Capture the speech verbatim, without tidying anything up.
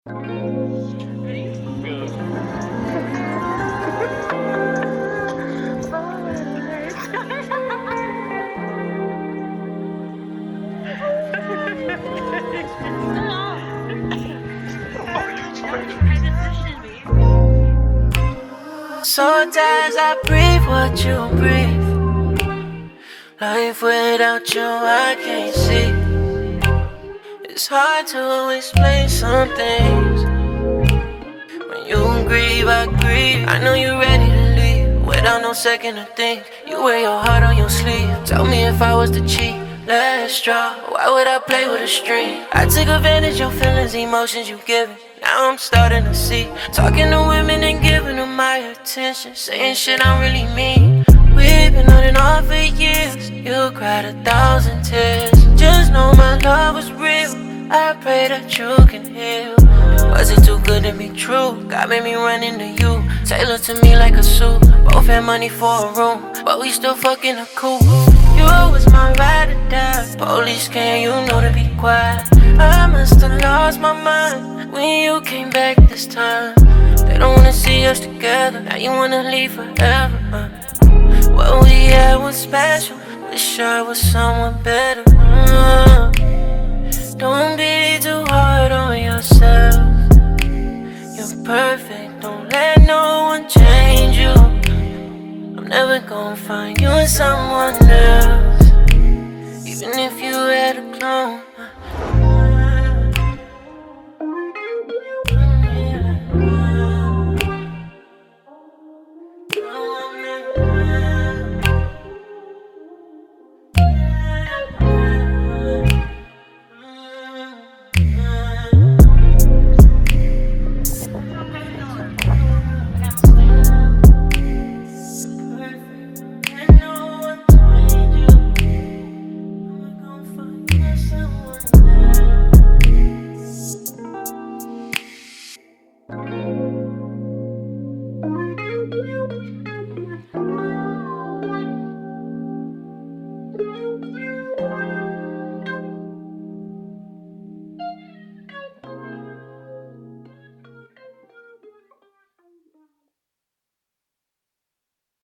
Sometimes I breathe what you breathe. Life without you I can't see. It's hard to explain some things. When you grieve, I grieve. I know you're ready to leave without no second to think. You wear your heart on your sleeve. Tell me if I was to cheat, last straw, why would I play with a string? I took advantage of your feelings, emotions you given. Now I'm starting to see. Talking to women and giving them my attention. Saying shit I really mean. We've been on and off for years. You cried a thousand tears. Just know my love was real. I pray that you can heal. Was it too good to be true? God made me run into you. Tailored to me like a suit. Both had money for a room, but we still fucking a coupe. You was my ride or die. Police came, you know to be quiet. I must have lost my mind when you came back this time. They don't wanna see us together, now you wanna leave forever. uh. What we had was special, wish I was someone better. uh. Don't be too hard on yourself. You're perfect, don't let no one change you. I'm never gonna find you in someone else.